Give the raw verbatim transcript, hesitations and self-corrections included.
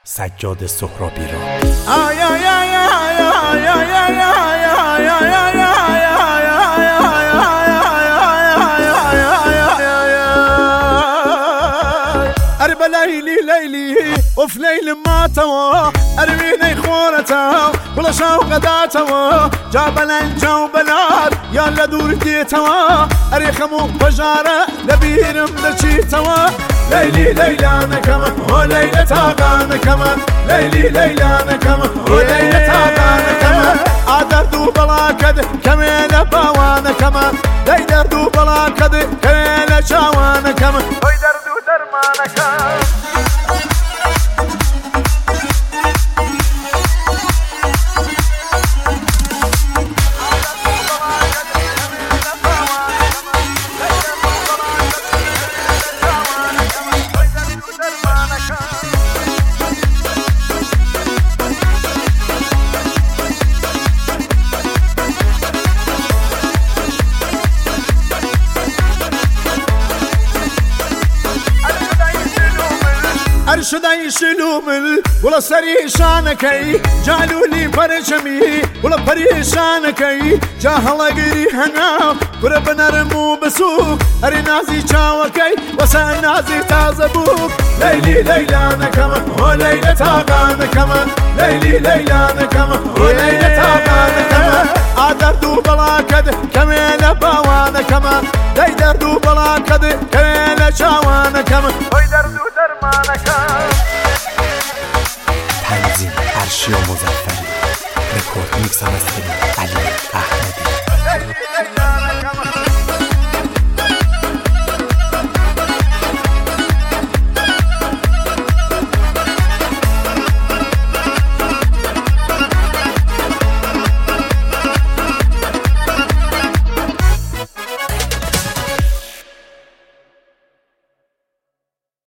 سجاد سهرابی را. آی آی آی آی آی آی آی آی آی آی أرب ليلي ليلي وفي ليل ما توا أرميني خورته ولا شوق داتوا جابل الجو بلاد يلا دور ديتوا أريخمو بجارة لبيرم دشيتوا ليلي ليلانا كمان وليلة تاقانا كمان ليلي ليلانا كمان وليلة تاقانا كمان عدر دو بلا كده كميلة باوانا كمان ليدر دو بلا كده كميلة شاوانا كمان ويدر دو درمانا كمان أرشد يشلومل ولا سريشانكي جعلوا لي برجمي ولا بريشانكي جاهل قري هنا قرب نرمو بسوق أري نازي شاوكي وسا نازي تازبوك ليلي ليلانا كمان وليلة تاقانا كمان ليلي ليلانا كمان وليلة تاقانا كمان عدر دو بلا كده كميلة باوانا كمان ليدر دو بلا كده كميلة شاوانا كمان ويدر دو درمانا كمان تنظیم ارشیا مظفری، رکورد میکس هم استریم.